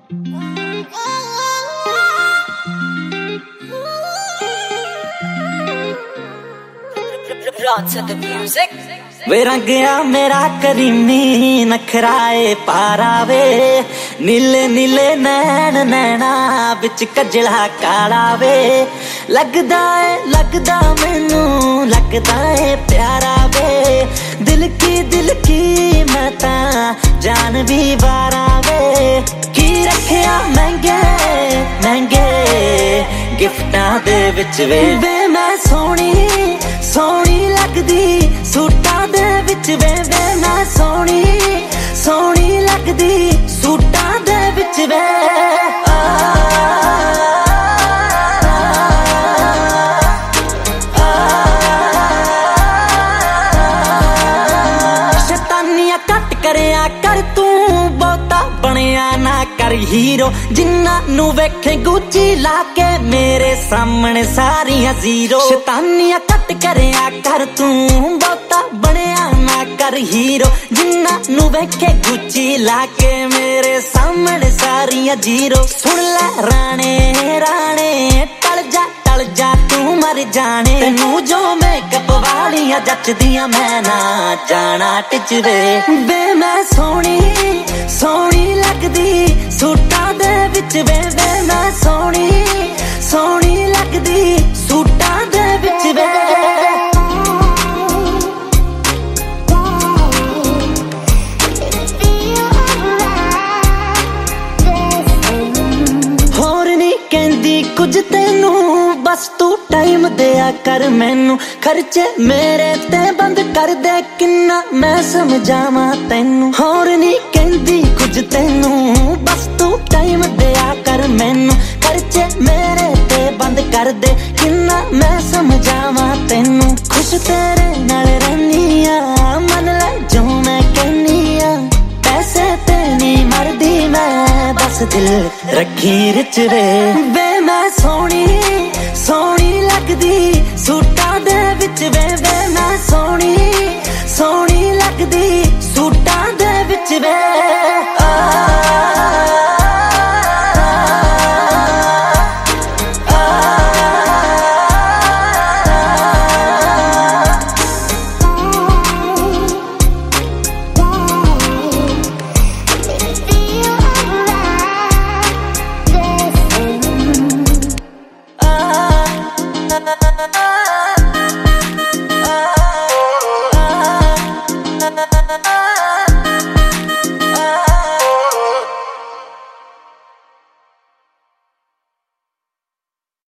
वे रंगया मेरा करीमी नखराए पारावे नीले नीले नैन नैना बिच कजला काला वे लगदा मैनू लगदा है प्यारा वे दिल की मैं ता जान भी वारा वे की रखिया महंगे महंगे गिफ्टां दे विच वे मैं सोहनी सोहनी लगदी सूटां दे विच वे मैं सोहनी सोहनी लगदी सूटां दे विच वे शैतानियां कट करया कर तू बहुता बनया ना कर हीरो जिन्ना नू वेखे गुच्ची लाके मेरे सामने सारियां जीरो शैतानियां कट करया कर तू बहुता बनया ना कर हीरो जिन्ना नू वेखे गुच्ची लाके मेरे सामने सारियां जीरो सुन ले राणे राणे टल जा तू मर जाने तेनू जो मेकअप वालियां जचदियां मैं ना जाना टिचवे वे मैं सोहनी सोहनी लगदी सूटां दे विच वे मैं सोहनी सोहनी लगदी सूटां दे विच वे होर नी कहंदी कुछ तेनू बस तू टाइम दिया कर मैनू खर्चे मेरे ते बंद कर दे किन्ना मैं समझावां तैनू होर नी कहंदी कुछ तेनू बस तू टाइम दिया कर मैनू खर्चे मेरे ते बंद कर दे किन्ना मैं समझावां तैनू खुश तेरे नाल रहनी आ मन ले जो मैं कहनी आ पैसे ते नी मरदी मैं बस दिल रखी रिच वे मैं सोहनी सोहनी लगदी सूटां दे विच वे मैं सोहनी सोहनी लगदी सूटां दे विच वे